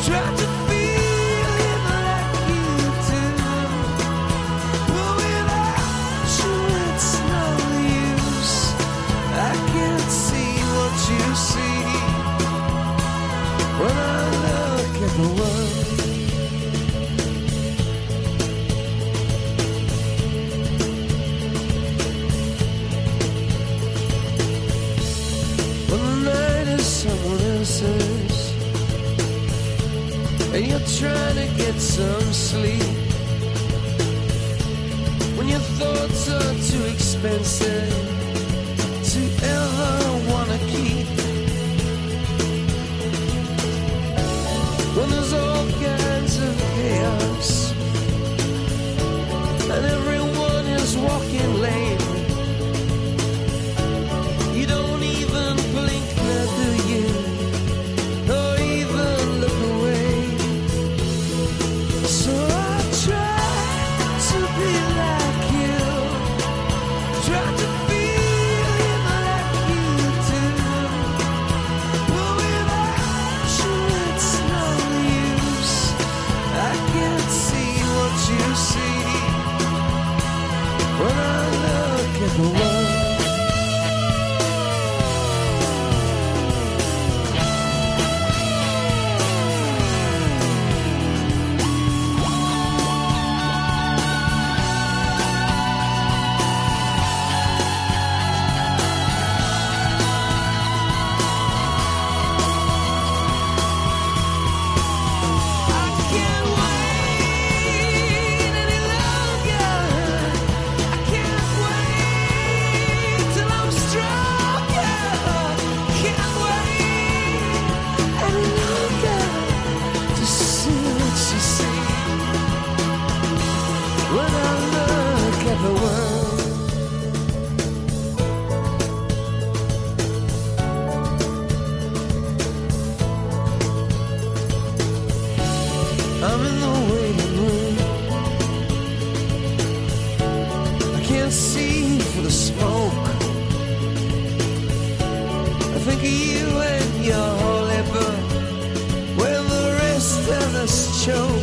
And you're trying to get some sleep when your thoughts are too expensive to ever wanna keep. When there's all kinds of chaos and everyone is walking late, you don't even blink now, do you? Or even look away. So I try to be like you, try to feel like you do, but without you it's no use. I can't see what you see when I look at the world. I'm in the waiting room. I can't see for the smoke. I think of you and your holy book when the rest of us choke.